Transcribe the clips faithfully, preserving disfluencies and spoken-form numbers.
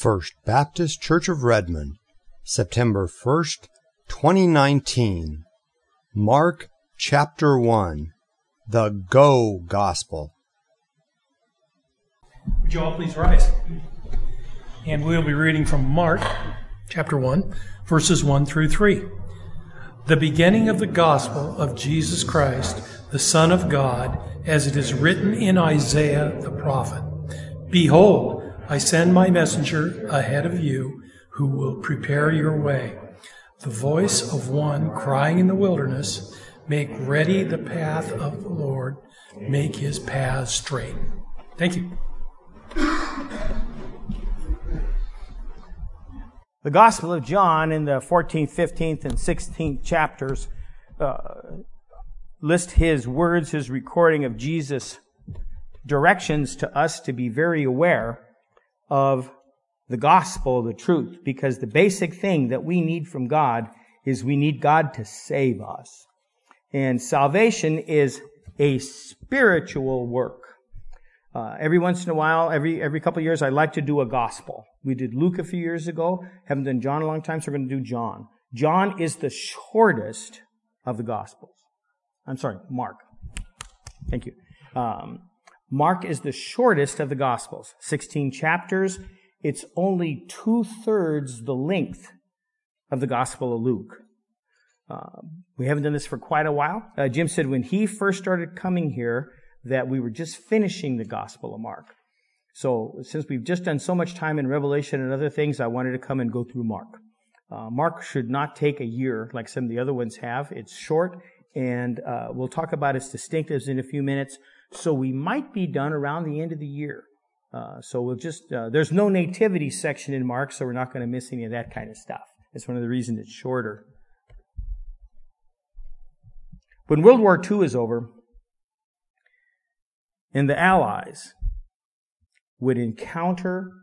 First Baptist Church of Redmond, September first, twenty nineteen. Mark chapter one, the Go Gospel. Would you all please rise? And we'll be reading from Mark chapter one, verses one through three. The beginning of the gospel of Jesus Christ, the Son of God, as it is written in Isaiah the prophet. Behold, I send my messenger ahead of you, who will prepare your way. The voice of one crying in the wilderness, make ready the path of the Lord, make his paths straight. Thank you. The Gospel of John in the fourteenth, fifteenth, and sixteenth chapters uh, list his words, his recording of Jesus' directions to us to be very aware of the gospel, the truth, because the basic thing that we need from God is we need God to save us. And salvation is a spiritual work. Uh, every once in a while, every every couple of years, I like to do a gospel. We did Luke a few years ago. Haven't done John in a long time, so we're going to do John. John is the shortest of the gospels. I'm sorry, Mark. Thank you. Um, Mark is the shortest of the gospels. sixteen chapters. It's only two-thirds the length of the Gospel of Luke. Uh, we haven't done this for quite a while. Uh, Jim said when he first started coming here that we were just finishing the Gospel of Mark. So since we've just done so much time in Revelation and other things, I wanted to come and go through Mark. Uh, Mark should not take a year like some of the other ones have. It's short, and uh, we'll talk about its distinctives in a few minutes. So we might be done around the end of the year. Uh, so we'll just, uh, there's no nativity section in Mark, so we're not going to miss any of that kind of stuff. That's one of the reasons it's shorter. When World War Two is over, and the Allies would encounter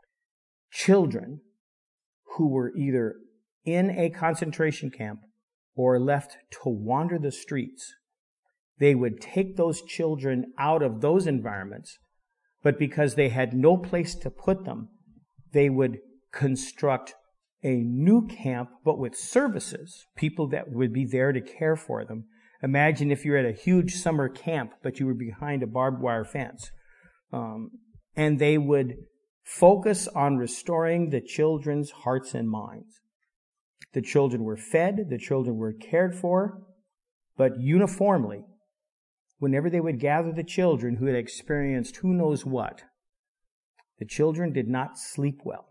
children who were either in a concentration camp or left to wander the streets, they would take those children out of those environments, but because they had no place to put them, they would construct a new camp, but with services, people that would be there to care for them. Imagine if you're at a huge summer camp, but you were behind a barbed wire fence. Um, and they would focus on restoring the children's hearts and minds. The children were fed, the children were cared for, but uniformly, whenever they would gather the children who had experienced who knows what, the children did not sleep well.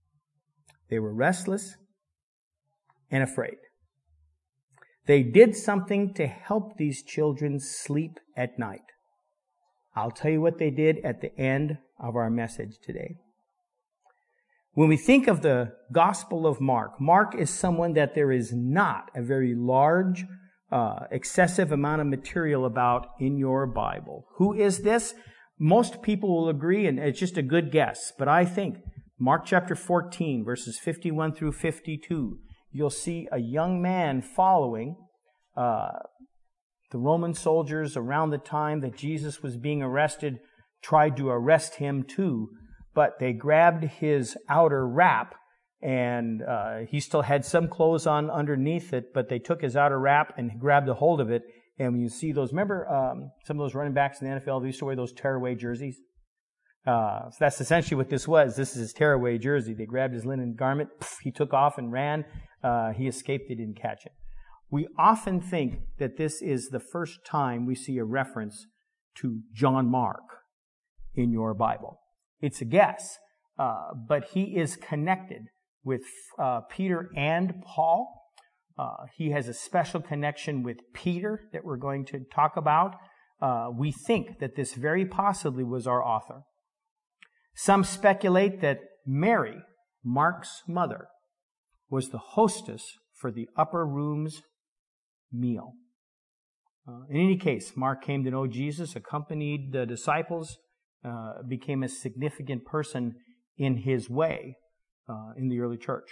They were restless and afraid. They did something to help these children sleep at night. I'll tell you what they did at the end of our message today. When we think of the Gospel of Mark, Mark is someone that there is not a very large Uh, excessive amount of material about in your Bible. Who is this? Most people will agree, and it's just a good guess, but I think Mark chapter fourteen, verses fifty-one through fifty-two, you'll see a young man following uh, the Roman soldiers around the time that Jesus was being arrested, tried to arrest him too, but they grabbed his outer wrap, and uh, he still had some clothes on underneath it, but they took his outer wrap and grabbed a hold of it. And when you see those, remember um, some of those running backs in the N F L, they used to wear those tearaway jerseys? Uh, so that's essentially what this was. This is his tearaway jersey. They grabbed his linen garment, poof, he took off and ran. Uh, he escaped, they didn't catch him. We often think that this is the first time we see a reference to John Mark in your Bible. It's a guess, uh, but he is connected with uh, Peter and Paul. Uh, he has a special connection with Peter that we're going to talk about. Uh, we think that this very possibly was our author. Some speculate that Mary, Mark's mother, was the hostess for the upper room's meal. Uh, in any case, Mark came to know Jesus, accompanied the disciples, uh, became a significant person in his way. Uh, in the early church.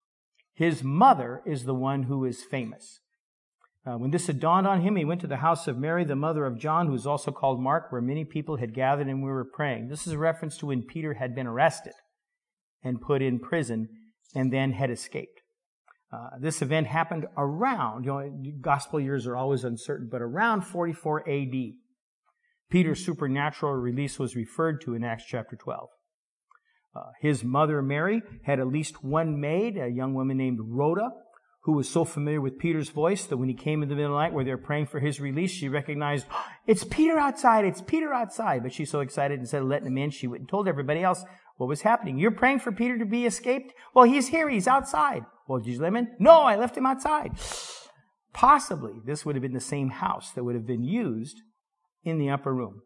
His mother is the one who is famous. Uh, when this had dawned on him, he went to the house of Mary, the mother of John, who is also called Mark, where many people had gathered and we were praying. This is a reference to when Peter had been arrested. and put in prison and then had escaped. Uh, this event happened around, you know, gospel years are always uncertain, but around forty-four A D. Peter's supernatural release was referred to in Acts chapter twelve. Uh, his mother, Mary, had at least one maid, a young woman named Rhoda, who was so familiar with Peter's voice that when he came in the middle of the night where they were praying for his release, she recognized, oh, it's Peter outside, it's Peter outside. But she's so excited, instead of letting him in, she went and told everybody else what was happening. You're praying for Peter to be escaped? Well, he's here, he's outside. Well, did you let him in? No, I left him outside. Possibly, this would have been the same house that would have been used in the upper room.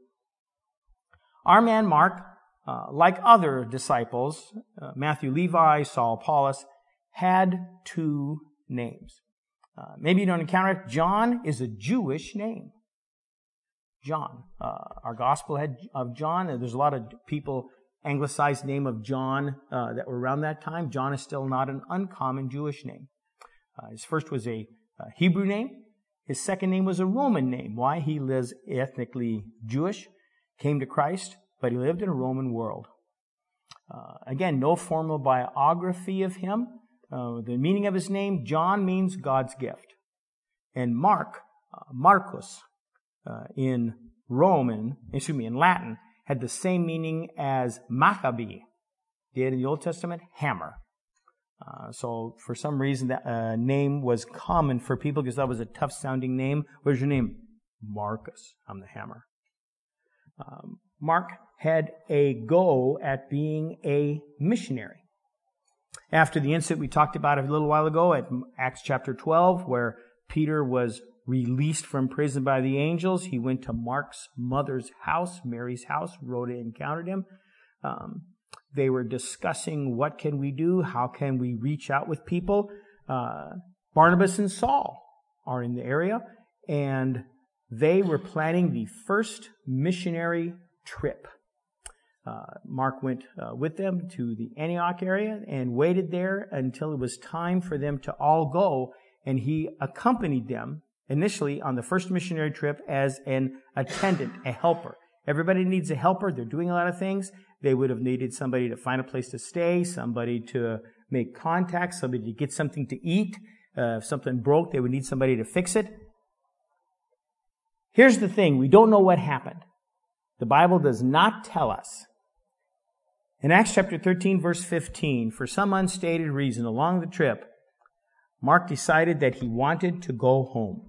Our man Mark, uh, like other disciples, uh, Matthew, Levi, Saul, Paulus, had two names. Uh, maybe you don't encounter it. John is a Jewish name. John. Uh, our gospel had of John, and there's a lot of people anglicized name of John uh, that were around that time. John is still not an uncommon Jewish name. Uh, his first was a, a Hebrew name. His second name was a Roman name. Why? He lives ethnically Jewish, came to Christ, but he lived in a Roman world. Uh, again, no formal biography of him. Uh, the meaning of his name, John, means God's gift. And Mark, uh, Marcus, uh, in Roman, excuse me, in Latin, had the same meaning as Maccabee did in the Old Testament, hammer. Uh, so for some reason that uh, name was common for people because that was a tough sounding name. What's your name? Marcus. I'm the hammer. Um, Mark had a go at being a missionary. After the incident we talked about a little while ago at Acts chapter twelve, where Peter was released from prison by the angels, he went to Mark's mother's house, Mary's house. Rhoda encountered him. Um, they were discussing what can we do, how can we reach out with people. Uh, Barnabas and Saul are in the area, and they were planning the first missionary trip. Uh, Mark went uh, with them to the Antioch area and waited there until it was time for them to all go, and he accompanied them initially on the first missionary trip as an attendant, a helper. Everybody needs a helper. They're doing a lot of things. They would have needed somebody to find a place to stay, somebody to make contact, somebody to get something to eat. Uh, if something broke, they would need somebody to fix it. Here's the thing. We don't know what happened. The Bible does not tell us. In Acts chapter thirteen, verse fifteen, for some unstated reason along the trip, Mark decided that he wanted to go home.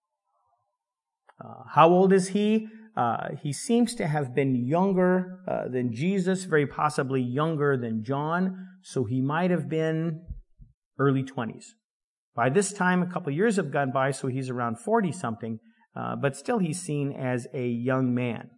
Uh, how old is he? Uh, he seems to have been younger uh, than Jesus, very possibly younger than John, so he might have been early twenties. By this time, a couple of years have gone by, so he's around forty-something, uh, but still he's seen as a young man.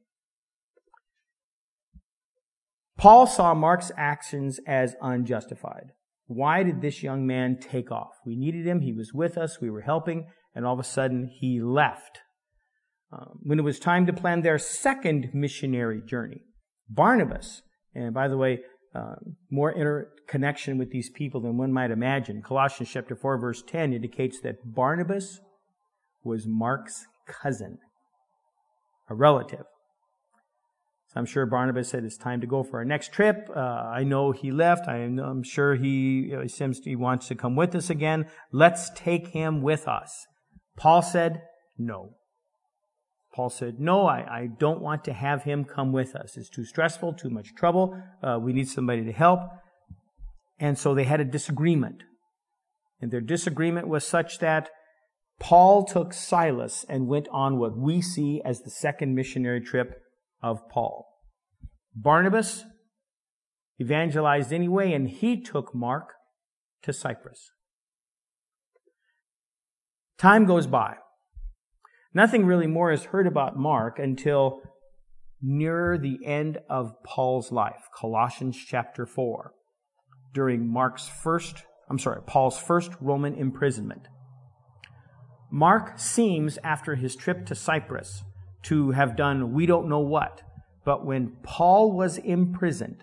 Paul saw Mark's actions as unjustified. Why did this young man take off? We needed him, he was with us, we were helping, and all of a sudden he left. Um, when it was time to plan their second missionary journey, Barnabas, and by the way, uh, more interconnection with these people than one might imagine. Colossians chapter four, verse ten indicates that Barnabas was Mark's cousin, a relative. So I'm sure Barnabas said, it's time to go for our next trip. Uh, I know he left. I am, I'm sure he, you know, he seems he wants to come with us again. Let's take him with us. Paul said, no. Paul said, no, I, I don't want to have him come with us. It's too stressful, too much trouble. Uh, we need somebody to help. And so they had a disagreement. And their disagreement was such that Paul took Silas and went on what we see as the second missionary trip of Paul. Barnabas evangelized anyway, and he took Mark to Cyprus. Time goes by. Nothing really more is heard about Mark until near the end of Paul's life, Colossians chapter four, during Mark's first, I'm sorry, Paul's first Roman imprisonment. Mark seems, after his trip to Cyprus, to have done we don't know what. But when Paul was imprisoned,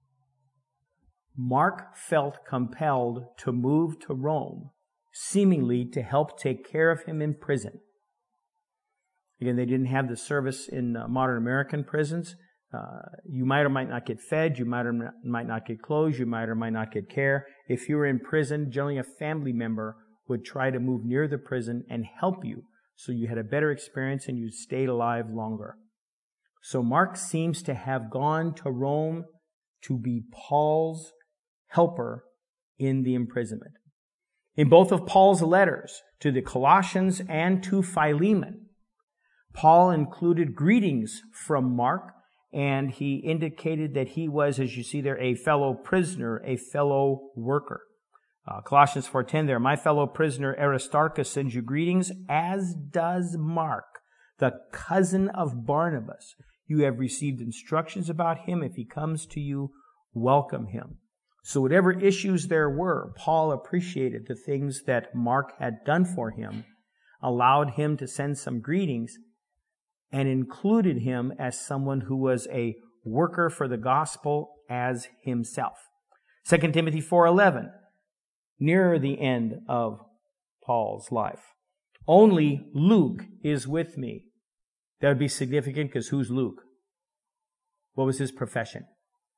Mark felt compelled to move to Rome, seemingly to help take care of him in prison. Again, they didn't have the service in uh, modern American prisons. Uh, you might or might not get fed. You might or might not get clothes. You might or might not get care. If you were in prison, generally a family member would try to move near the prison and help you so you had a better experience and you stayed alive longer. So Mark seems to have gone to Rome to be Paul's helper in the imprisonment. In both of Paul's letters to the Colossians and to Philemon, Paul included greetings from Mark, and he indicated that he was, as you see there, a fellow prisoner, a fellow worker. Uh, Colossians four ten there, my fellow prisoner Aristarchus sends you greetings, as does Mark, the cousin of Barnabas. You have received instructions about him. If he comes to you, welcome him. So whatever issues there were, Paul appreciated the things that Mark had done for him, allowed him to send some greetings, and included him as someone who was a worker for the gospel as himself. Second Timothy four eleven, nearer the end of Paul's life. Only Luke is with me. That would be significant because who's Luke? What was his profession?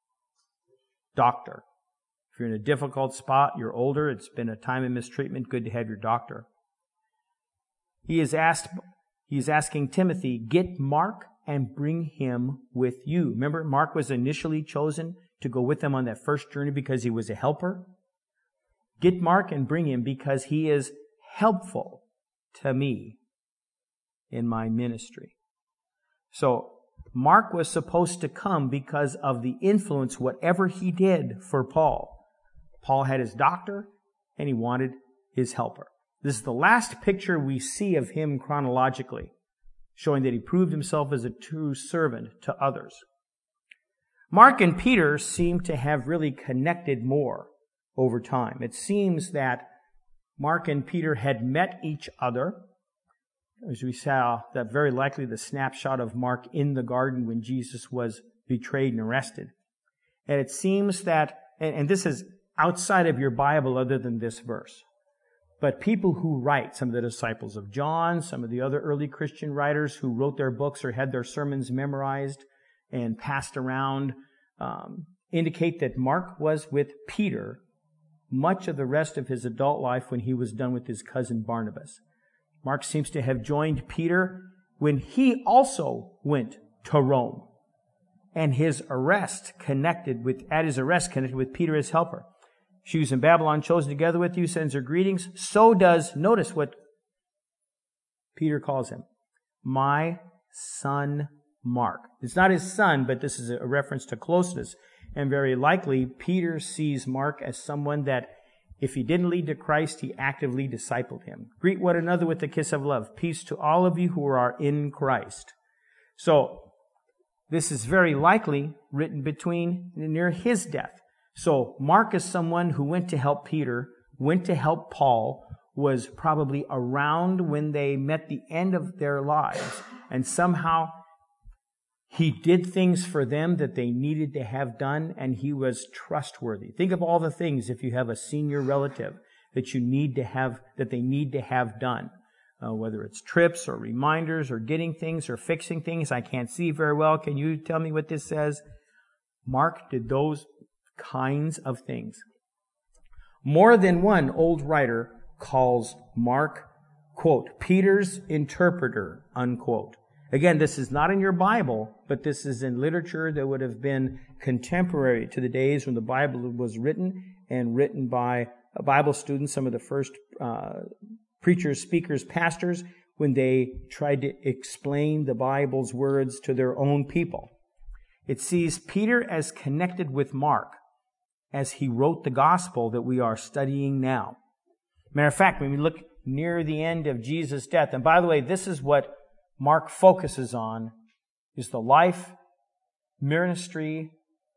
Doctor. If you're in a difficult spot, you're older, it's been a time of mistreatment, good to have your doctor. He is asked, he is asking Timothy, get Mark and bring him with you. Remember, Mark was initially chosen to go with them on that first journey because he was a helper. Get Mark and bring him because he is helpful to me in my ministry. So Mark was supposed to come because of the influence, whatever he did for Paul. Paul had his doctor, and he wanted his helper. This is the last picture we see of him chronologically, showing that he proved himself as a true servant to others. Mark and Peter seem to have really connected more over time. It seems that Mark and Peter had met each other. As we saw, that very likely the snapshot of Mark in the garden when Jesus was betrayed and arrested. And it seems that, and, and this is outside of your Bible other than this verse, but people who write, some of the disciples of John, some of the other early Christian writers who wrote their books or had their sermons memorized and passed around, um, indicate that Mark was with Peter much of the rest of his adult life when he was done with his cousin Barnabas. Mark seems to have joined Peter when he also went to Rome, and his arrest connected with, at his arrest connected with Peter as helper. She was in Babylon, chosen together with you, sends her greetings. So does, notice what Peter calls him, my son Mark. It's not his son, but this is a reference to closeness. And very likely, Peter sees Mark as someone that if he didn't lead to Christ, he actively discipled him. Greet one another with the kiss of love. Peace to all of you who are in Christ. So, this is very likely written between, near his death. So, Mark is someone who went to help Peter, went to help Paul, was probably around when they met the end of their lives, and somehow he did things for them that they needed to have done, and he was trustworthy. Think of all the things, if you have a senior relative, that you need to have, that they need to have done. Uh, whether it's trips or reminders or getting things or fixing things. I can't see very well. Can you tell me what this says? Mark did those kinds of things. More than one old writer calls Mark, quote, Peter's interpreter, unquote. Again, this is not in your Bible, but this is in literature that would have been contemporary to the days when the Bible was written and written by Bible students, some of the first uh, preachers, speakers, pastors, when they tried to explain the Bible's words to their own people. It sees Peter as connected with Mark as he wrote the gospel that we are studying now. Matter of fact, when we look near the end of Jesus' death, and by the way, this is what Mark focuses on, is the life, ministry,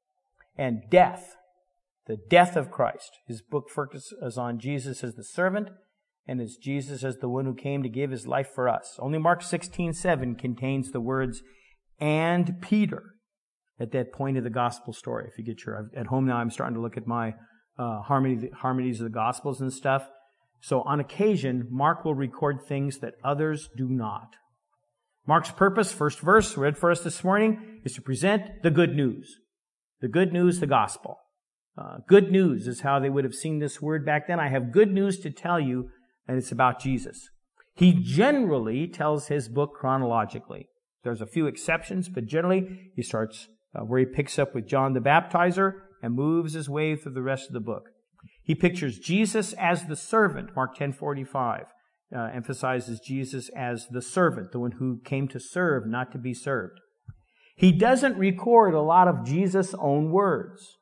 and death. The death of Christ. His book focuses on Jesus as the servant and as Jesus as the one who came to give his life for us. Only Mark sixteen seven contains the words, and Peter, at that point of the gospel story. If you get your, at home now, I'm starting to look at my uh, harmony, harmonies of the gospels and stuff. So on occasion, Mark will record things that others do not. Mark's purpose, first verse read for us this morning, is to present the good news. The good news, the gospel. Uh, good news is how they would have seen this word back then. I have good news to tell you, and it's about Jesus. He generally tells his book chronologically. There's a few exceptions, but generally he starts uh, where he picks up with John the Baptizer and moves his way through the rest of the book. He pictures Jesus as the servant, Mark ten forty-five. Uh, emphasizes Jesus as the servant, the one who came to serve, not to be served. He doesn't record a lot of Jesus' own words.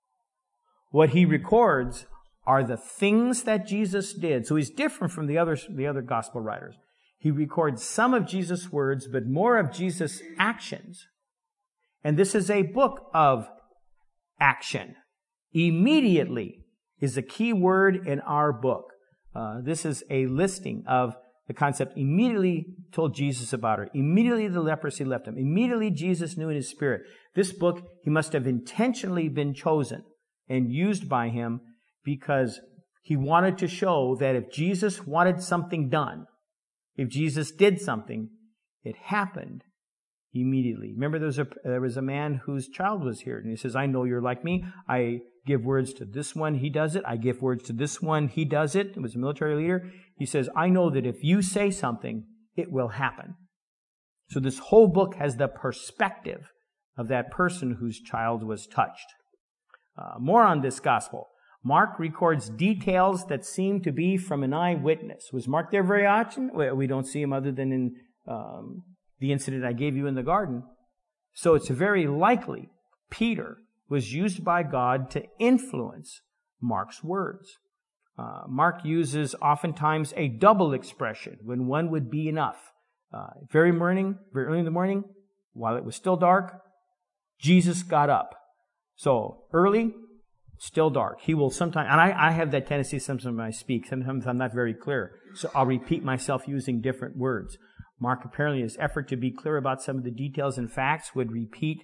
What he records are the things that Jesus did. So he's different from the other, the other gospel writers. He records some of Jesus' words, but more of Jesus' actions. And this is a book of action. Immediately is a key word in our book. Uh, this is a listing of the concept. Immediately told Jesus about her. Immediately the leprosy left him. Immediately Jesus knew in his spirit. This book, he must have intentionally been chosen and used by him because he wanted to show that if Jesus wanted something done, if Jesus did something, it happened immediately. Remember, there was a, there was a man whose child was here, and he says, I know you're like me. I give words to this one, he does it. I give words to this one, he does it. It was a military leader. He says, I know that if you say something, it will happen. So this whole book has the perspective of that person whose child was touched. Uh, more on this gospel. Mark records details that seem to be from an eyewitness. Was Mark there very often? We don't see him other than in um, the incident I gave you in the garden. So it's very likely Peter was used by God to influence Mark's words. Uh, Mark uses oftentimes a double expression when one would be enough. Uh, very morning, very early in the morning, while it was still dark, Jesus got up. So early, still dark. He will sometimes, and I, I have that tendency sometimes when I speak. Sometimes I'm not very clear. So I'll repeat myself using different words. Mark apparently, in his effort to be clear about some of the details and facts, would repeat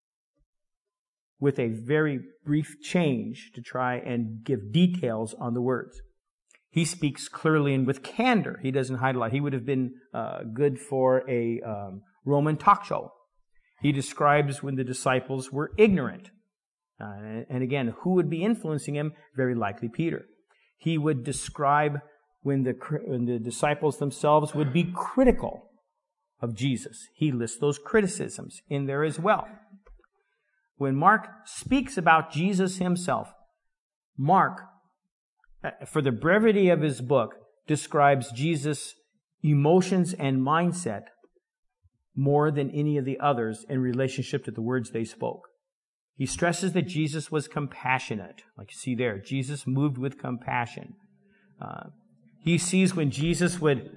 with a very brief change to try and give details on the words. He speaks clearly and with candor. He doesn't hide a lot. He would have been uh, good for a um, Roman talk show. He describes when the disciples were ignorant. Uh, and again, who would be influencing him? Very likely Peter. He would describe when the, when the disciples themselves would be critical of Jesus. He lists those criticisms in there as well. When Mark speaks about Jesus himself, Mark, for the brevity of his book, describes Jesus' emotions and mindset more than any of the others in relationship to the words they spoke. He stresses that Jesus was compassionate. Like you see there, Jesus moved with compassion. Uh, he sees when Jesus would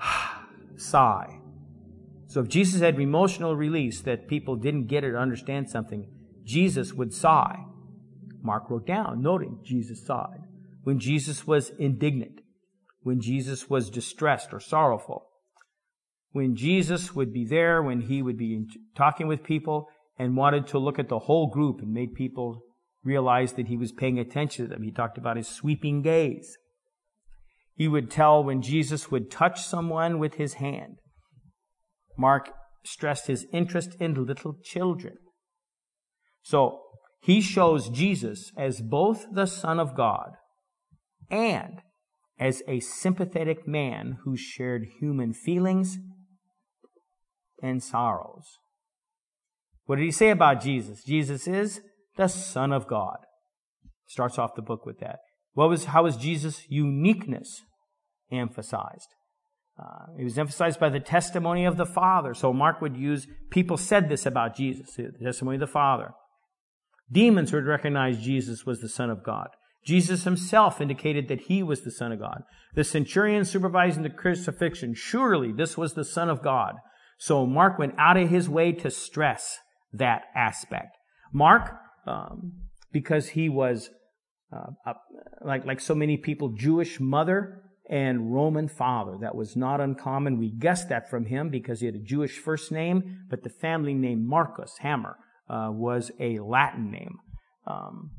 sigh. So if Jesus had emotional release that people didn't get it or understand something, Jesus would sigh. Mark wrote down, noting Jesus sighed. When Jesus was indignant, when Jesus was distressed or sorrowful, when Jesus would be there, when he would be talking with people and wanted to look at the whole group and made people realize that he was paying attention to them. He talked about his sweeping gaze. He would tell when Jesus would touch someone with his hand. Mark stressed his interest in little children. So he shows Jesus as both the Son of God and as a sympathetic man who shared human feelings and sorrows. What did he say about Jesus? Jesus is the Son of God. Starts off the book with that. What was, how was Jesus' uniqueness emphasized? Uh, it was emphasized by the testimony of the Father. So Mark would use, people said this about Jesus, the testimony of the Father. Demons would recognize Jesus was the Son of God. Jesus himself indicated that he was the Son of God. The centurion supervising the crucifixion, surely this was the Son of God. So Mark went out of his way to stress that aspect. Mark, um, because he was, uh, uh, like, like so many people, Jewish mother and Roman father. That was not uncommon. We guessed that from him because he had a Jewish first name, but the family name Marcus, Hammer, uh, was a Latin name. Um,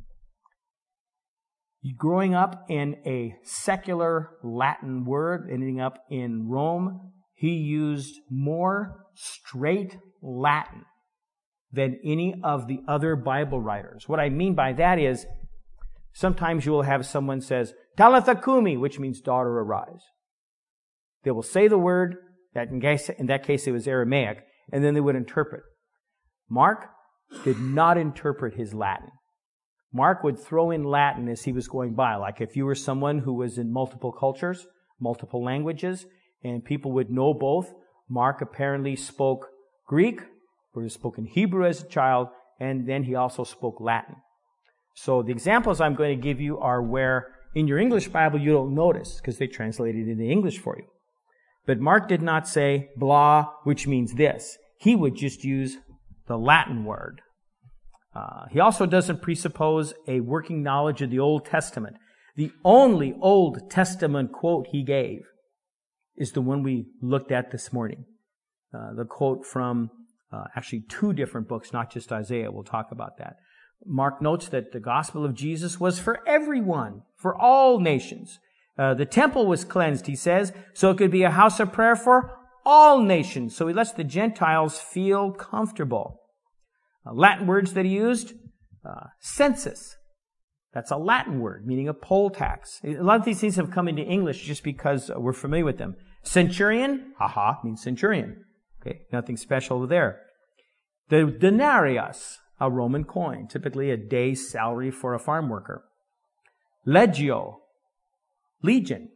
growing up in a secular Latin word, ending up in Rome, he used more straight Latin than any of the other Bible writers. What I mean by that is, sometimes you will have someone says, Talitha Kumi, which means daughter arise. They will say the word, that in, case, in that case it was Aramaic, and then they would interpret. Mark did not interpret his Latin. Mark would throw in Latin as he was going by. Like if you were someone who was in multiple cultures, multiple languages, and people would know both, Mark apparently spoke Greek, or he spoke in Hebrew as a child, and then he also spoke Latin. So the examples I'm going to give you are where in your English Bible you don't notice, because they translated it into English for you. But Mark did not say blah, which means this. He would just use the Latin word. Uh, he also doesn't presuppose a working knowledge of the Old Testament. The only Old Testament quote he gave is the one we looked at this morning. Uh, the quote from uh, actually two different books, not just Isaiah. We'll talk about that. Mark notes that the gospel of Jesus was for everyone, for all nations. Uh, the temple was cleansed, he says, so it could be a house of prayer for all nations. So he lets the Gentiles feel comfortable. Uh, Latin words that he used, uh, census. That's a Latin word, meaning a poll tax. A lot of these things have come into English just because we're familiar with them. Centurion, haha, means centurion. Okay, nothing special there. The denarius, a Roman coin, typically a day's salary for a farm worker. Legio, legion.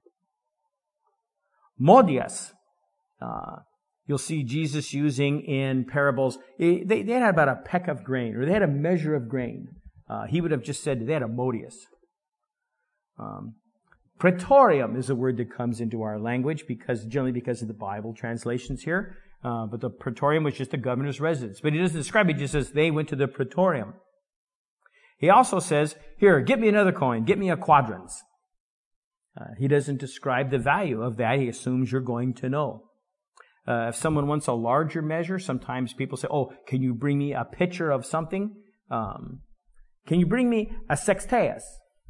Modius, uh, you'll see Jesus using in parables. They, they had about a peck of grain, or they had a measure of grain. Uh, he would have just said they had a modius. Um, praetorium is a word that comes into our language because generally because of the Bible translations here. Uh, but the praetorium was just the governor's residence. But he doesn't describe it. He just says they went to the praetorium. He also says, here, get me another coin. Get me a quadrans. Uh, he doesn't describe the value of that. He assumes you're going to know. Uh, if someone wants a larger measure, sometimes people say, oh, can you bring me a picture of something? Um, can you bring me a sexteus?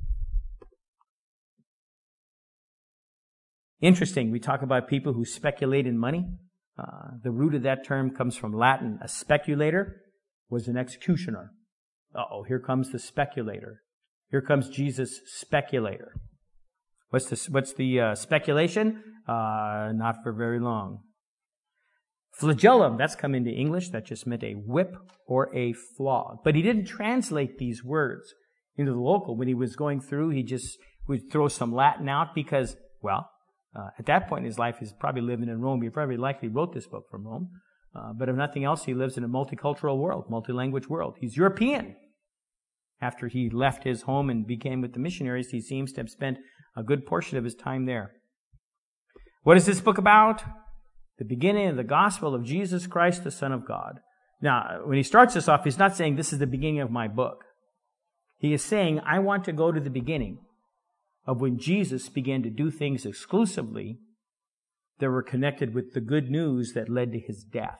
Interesting. We talk about people who speculate in money. Uh, the root of that term comes from Latin. A speculator was an executioner. Uh-oh, here comes the speculator. Here comes Jesus, speculator. What's the, what's the uh, speculation? Uh, not for very long. Flagellum, that's come into English. That just meant a whip or a flog. But he didn't translate these words into the local. When he was going through, he just would throw some Latin out because, well, uh, at that point in his life, he's probably living in Rome. He probably likely wrote this book from Rome. Uh, but if nothing else, he lives in a multicultural world, multilanguage world. He's European. After he left his home and became with the missionaries, he seems to have spent a good portion of his time there. What is this book about? The beginning of the gospel of Jesus Christ, the Son of God. Now, when he starts this off, he's not saying this is the beginning of my book. He is saying, I want to go to the beginning of when Jesus began to do things exclusively that were connected with the good news that led to his death.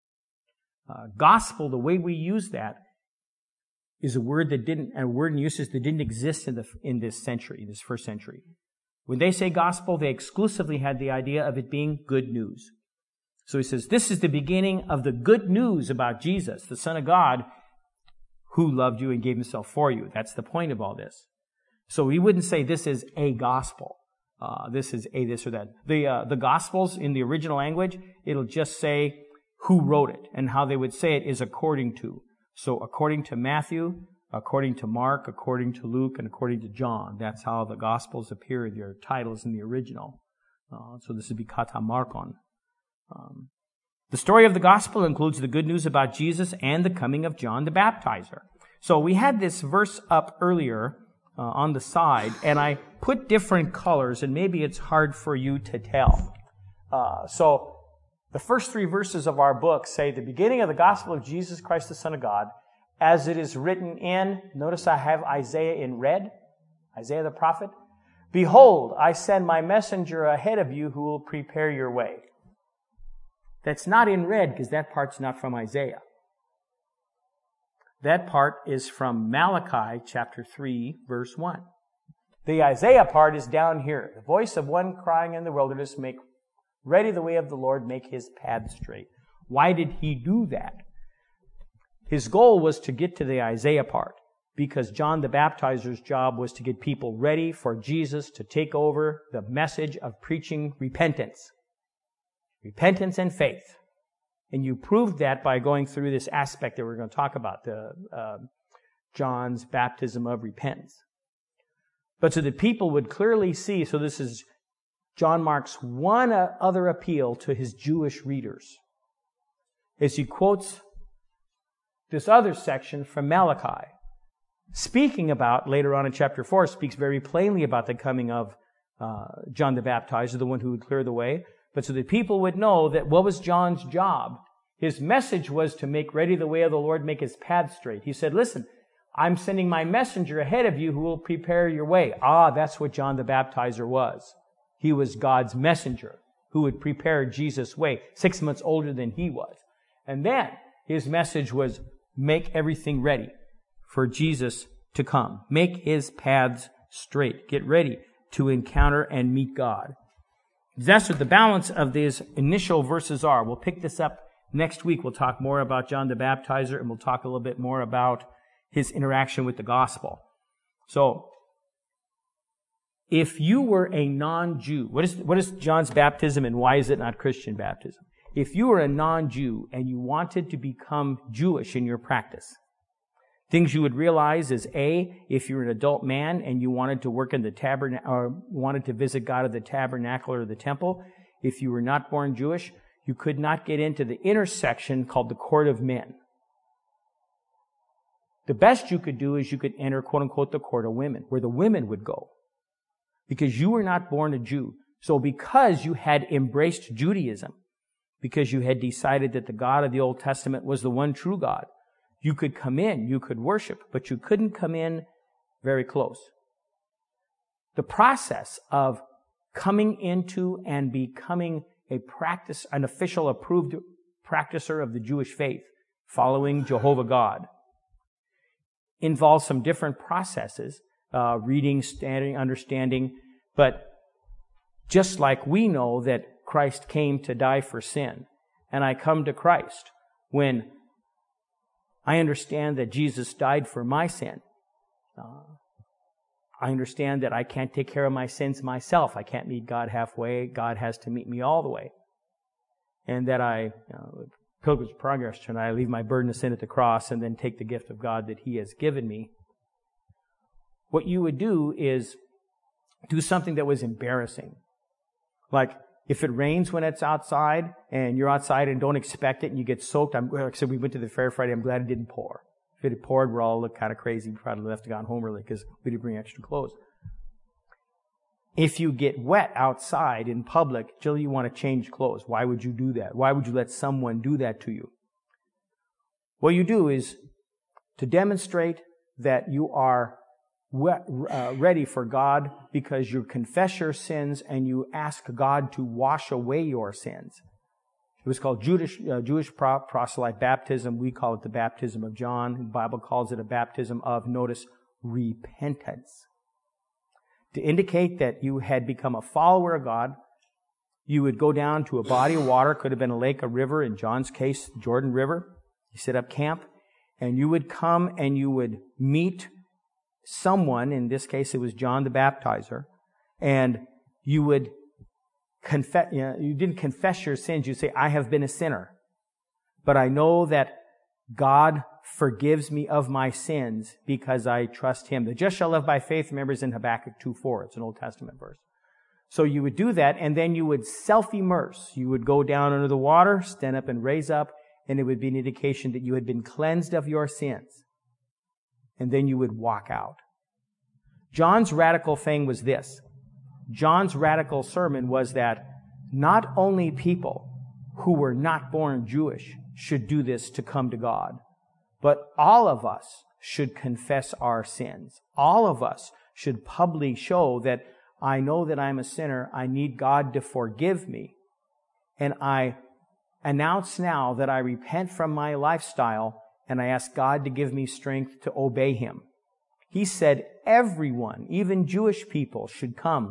Uh, gospel, the way we use that, is a word that didn't, a word and uses that didn't exist in the in this century, this first century. When they say gospel, they exclusively had the idea of it being good news. So he says, this is the beginning of the good news about Jesus, the Son of God, who loved you and gave himself for you. That's the point of all this. So he wouldn't say this is a gospel. Uh, this is a this or that. The uh, the Gospels in the original language, it'll just say who wrote it, and how they would say it is according to. So according to Matthew, according to Mark, according to Luke, and according to John. That's how the Gospels appear, their titles in the original. Uh, so this would be kata markon. Um, the story of the Gospel includes the good news about Jesus and the coming of John the Baptizer. So we had this verse up earlier uh, on the side, and I put different colors, and maybe it's hard for you to tell. Uh, so the first three verses of our book say, the beginning of the gospel of Jesus Christ, the Son of God, as it is written in, notice I have Isaiah in red, Isaiah the prophet. Behold, I send my messenger ahead of you who will prepare your way. That's not in red because that part's not from Isaiah. That part is from Malachi chapter three, verse one. The Isaiah part is down here. The voice of one crying in the wilderness, make Ready the way of the Lord, make his path straight. Why did he do that? His goal was to get to the Isaiah part, because John the Baptizer's job was to get people ready for Jesus to take over the message of preaching repentance. Repentance and faith. And you proved that by going through this aspect that we're going to talk about, the uh, John's baptism of repentance. But so that people would clearly see, so this is John Mark's one other appeal to his Jewish readers, as he quotes this other section from Malachi, speaking about, later on in chapter four, speaks very plainly about the coming of uh, John the Baptizer, the one who would clear the way. But so that people would know that what was John's job? His message was to make ready the way of the Lord, make his path straight. He said, listen, I'm sending my messenger ahead of you who will prepare your way. Ah, that's what John the Baptizer was. He was God's messenger who would prepare Jesus' way, six months older than he was. And then his message was make everything ready for Jesus to come. Make his paths straight. Get ready to encounter and meet God. That's what the balance of these initial verses are. We'll pick this up next week. We'll talk more about John the Baptizer, and we'll talk a little bit more about his interaction with the gospel. So, if you were a non-Jew, what is, what is John's baptism and why is it not Christian baptism? If you were a non-Jew and you wanted to become Jewish in your practice, things you would realize is A, if you're an adult man and you wanted to work in the tabernacle or wanted to visit God at the tabernacle or the temple, if you were not born Jewish, you could not get into the intersection called the court of men. The best you could do is you could enter, quote unquote, the court of women, where the women would go. Because you were not born a Jew. So because you had embraced Judaism, because you had decided that the God of the Old Testament was the one true God, you could come in, you could worship, but you couldn't come in very close. The process of coming into and becoming a practice, an official approved practicer of the Jewish faith, following Jehovah God, involves some different processes, uh, reading, studying, understanding, but just like we know that Christ came to die for sin, and I come to Christ when I understand that Jesus died for my sin. Uh, I understand that I can't take care of my sins myself. I can't meet God halfway. God has to meet me all the way. And that I, you know, Pilgrim's Progress tonight, I leave my burden of sin at the cross and then take the gift of God that He has given me. What you would do is do something that was embarrassing. Like, if it rains when it's outside and you're outside and don't expect it and you get soaked, I'm, like I said, we went to the fair Friday, I'm glad it didn't pour. If it had poured, we're all look kind of crazy. We probably left to gone home early because we didn't bring extra clothes. If you get wet outside in public, Jill, you want to change clothes. Why would you do that? Why would you let someone do that to you? What you do is to demonstrate that you are Uh, ready for God because you confess your sins and you ask God to wash away your sins. It was called Jewish, uh, Jewish proselyte baptism. We call it the baptism of John. The Bible calls it a baptism of, notice, repentance. To indicate that you had become a follower of God, you would go down to a body of water, could have been a lake, a river, in John's case, Jordan River. You set up camp, and you would come and you would meet someone, in this case it was John the Baptizer, and you would confess, you know, you didn't confess your sins, you say, I have been a sinner, but I know that God forgives me of my sins because I trust Him. The just shall live by faith, remember, is in Habakkuk two four, it's an Old Testament verse. So you would do that, and then you would self-immerse. You would go down under the water, stand up and raise up, and it would be an indication that you had been cleansed of your sins. And then you would walk out. John's radical thing was this. John's radical sermon was that not only people who were not born Jewish should do this to come to God, but all of us should confess our sins. All of us should publicly show that I know that I'm a sinner, I need God to forgive me, and I announce now that I repent from my lifestyle and I ask God to give me strength to obey Him. He said everyone, even Jewish people, should come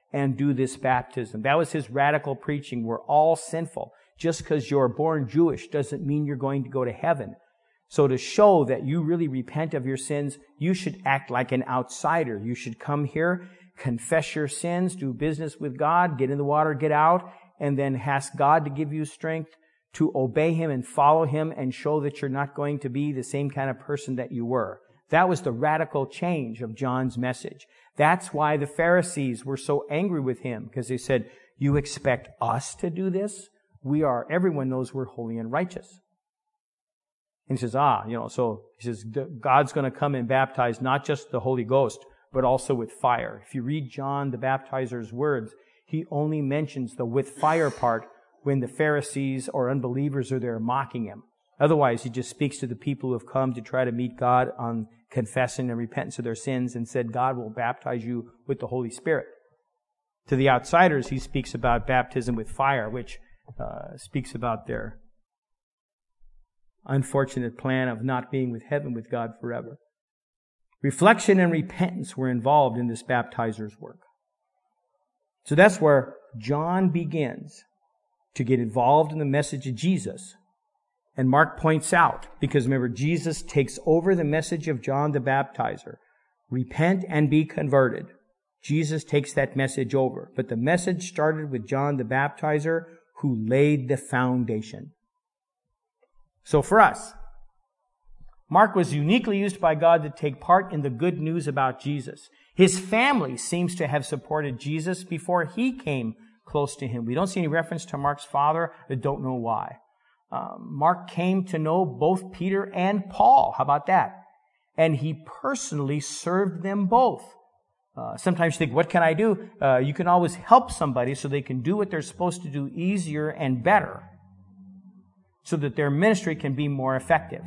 and do this baptism. That was his radical preaching. We're all sinful. Just because you're born Jewish doesn't mean you're going to go to heaven. So to show that you really repent of your sins, you should act like an outsider. You should come here, confess your sins, do business with God, get in the water, get out, and then ask God to give you strength to obey Him and follow Him and show that you're not going to be the same kind of person that you were. That was the radical change of John's message. That's why the Pharisees were so angry with him, because they said, you expect us to do this? We are, everyone knows we're holy and righteous. And he says, ah, you know, so he says, God's going to come and baptize not just the Holy Ghost, but also with fire. If you read John the Baptizer's words, he only mentions the with fire part when the Pharisees or unbelievers are there mocking him. Otherwise, he just speaks to the people who have come to try to meet God on confessing and repentance of their sins and said, God will baptize you with the Holy Spirit. To the outsiders, he speaks about baptism with fire, which uh, speaks about their unfortunate plan of not being with heaven with God forever. Reflection and repentance were involved in this baptizer's work. So that's where John begins to get involved in the message of Jesus. And Mark points out, because remember, Jesus takes over the message of John the Baptizer. Repent and be converted. Jesus takes that message over. But the message started with John the Baptizer, who laid the foundation. So for us, Mark was uniquely used by God to take part in the good news about Jesus. His family seems to have supported Jesus before he came close to him. We don't see any reference to Mark's father. I don't know why. Um, Mark came to know both Peter and Paul. How about that? And he personally served them both. Uh, sometimes you think, what can I do? Uh, you can always help somebody so they can do what they're supposed to do easier and better, so that their ministry can be more effective.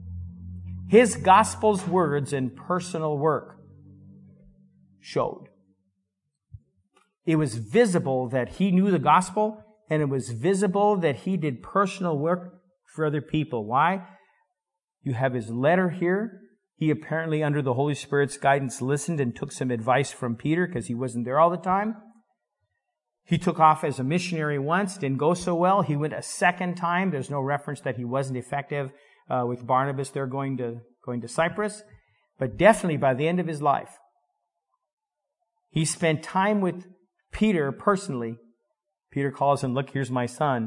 His gospel's words and personal work showed. It was visible that he knew the gospel, and it was visible that he did personal work for other people. Why? You have his letter here. He apparently, under the Holy Spirit's guidance, listened and took some advice from Peter because he wasn't there all the time. He took off as a missionary once, didn't go so well. He went a second time. There's no reference that he wasn't effective uh, with Barnabas there going to, going to Cyprus. But definitely by the end of his life, he spent time with Peter personally. Peter calls him, look, here's my son.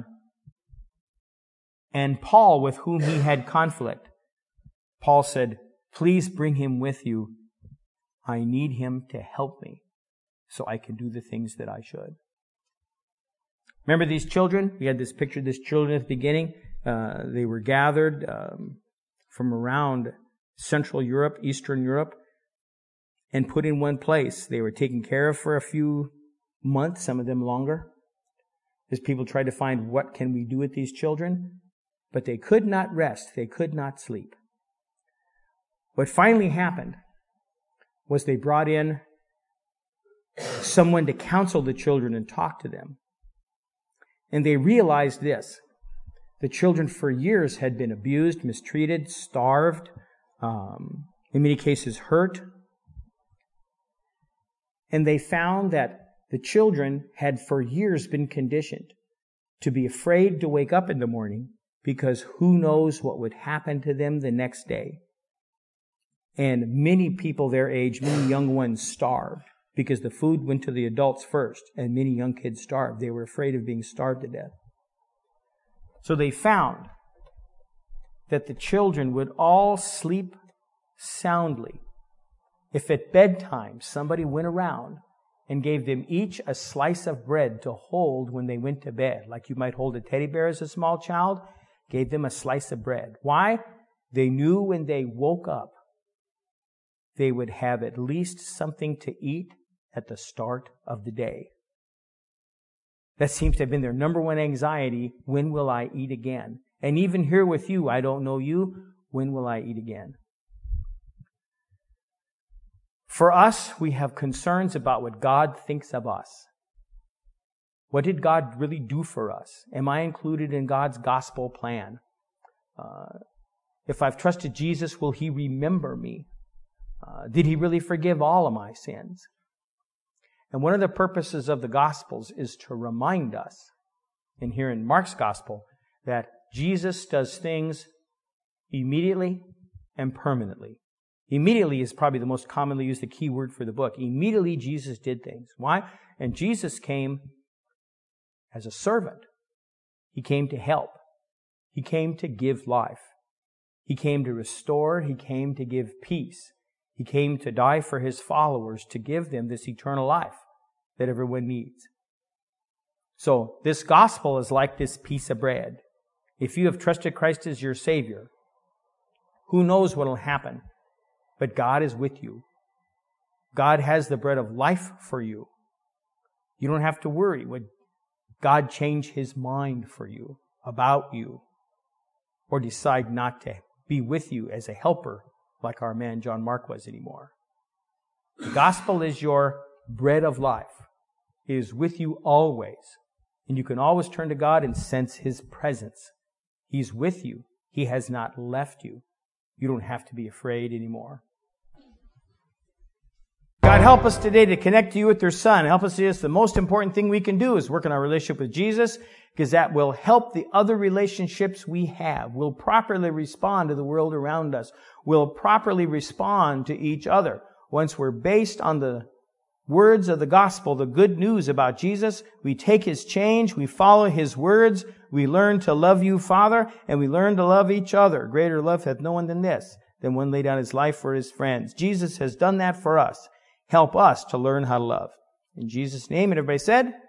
And Paul, with whom he had conflict. Paul said, please bring him with you. I need him to help me so I can do the things that I should. Remember these children? We had this picture of these children at the beginning. Uh, they were gathered um, from around Central Europe, Eastern Europe, and put in one place. They were taken care of for a few months, some of them longer, as people tried to find what can we do with these children. But they could not rest. They could not sleep. What finally happened was they brought in someone to counsel the children and talk to them. And they realized this. The children for years had been abused, mistreated, starved, um, in many cases hurt. And they found that the children had for years been conditioned to be afraid to wake up in the morning because who knows what would happen to them the next day. And many people their age, many young ones starved because the food went to the adults first, and many young kids starved. They were afraid of being starved to death. So they found that the children would all sleep soundly if at bedtime somebody went around and gave them each a slice of bread to hold when they went to bed. Like you might hold a teddy bear as a small child, gave them a slice of bread. Why? They knew when they woke up, they would have at least something to eat at the start of the day. That seems to have been their number one anxiety. When will I eat again? And even here with you, I don't know you. When will I eat again? For us, we have concerns about what God thinks of us. What did God really do for us? Am I included in God's gospel plan? Uh, if I've trusted Jesus, will He remember me? Uh, did He really forgive all of my sins? And one of the purposes of the Gospels is to remind us, and here in Mark's Gospel, that Jesus does things immediately and permanently. Immediately is probably the most commonly used, the key word for the book. Immediately Jesus did things. Why? And Jesus came as a servant. He came to help. He came to give life. He came to restore. He came to give peace. He came to die for His followers, to give them this eternal life that everyone needs. So this gospel is like this piece of bread. If you have trusted Christ as your Savior, who knows what will happen? But God is with you. God has the bread of life for you. You don't have to worry. Would God change His mind for you, about you, or decide not to be with you as a helper like our man John Mark was anymore? The gospel is your bread of life. It is with you always. And you can always turn to God and sense His presence. He's with you. He has not left you. You don't have to be afraid anymore. God, help us today to connect to you with your Son. Help us to do this. The most important thing we can do is work on our relationship with Jesus, because that will help the other relationships we have. We'll properly respond to the world around us. We'll properly respond to each other. Once we're based on the words of the gospel, the good news about Jesus, we take His change, we follow His words, we learn to love you, Father, and we learn to love each other. Greater love hath no one than this, than one lay down his life for his friends. Jesus has done that for us. Help us to learn how to love. In Jesus' name, and everybody said,